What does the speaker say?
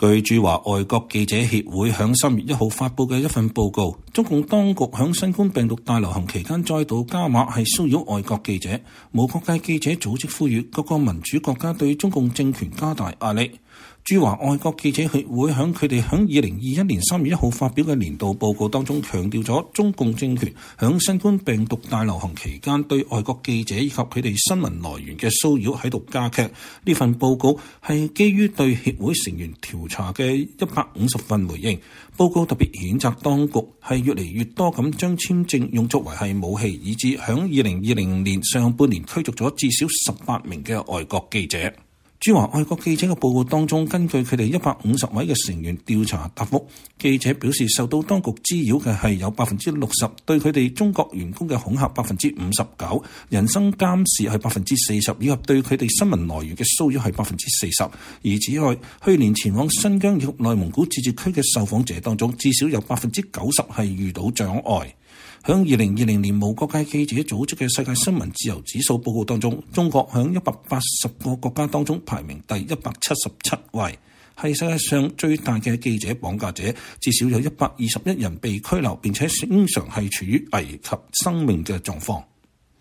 據駐華外國記者協會響3月1號發佈嘅一份報告，中共當局響新冠病毒大流行期間再度加碼係騷擾外國記者。無國界記者組織呼籲各個民主國家對中共政權加大壓力。駐華外國記者協會響佢哋響2021年3月1號發表嘅年度報告當中強調咗，中共政權響新冠病毒大流行期間對外國記者以及佢哋新聞來源嘅騷擾喺度加劇。呢份報告係基於對協會成員調查嘅150份回應，報告特別譴責當局係越嚟越多咁將簽證用作為係武器，以致響2020年上半年驅逐咗至少18名嘅外國記者。駐華外國記者嘅報告當中，根據佢哋150位嘅成員調查答覆，記者表示受到當局滋擾嘅係有60%，對佢哋中國員工嘅恐嚇59%，人身監視係40%，以及對佢哋新聞來源嘅騷擾係40%。而此外，去年前往新疆以及內蒙古自治區嘅受訪者當中，至少有90%係遇到障礙。響2020年無國界記者組織嘅世界新聞自由指數報告當中，中國響180個國家當中排名第177位，係世界上最大嘅記者綁架者，至少有121人被拘留，並且經常係處於危及生命嘅狀況。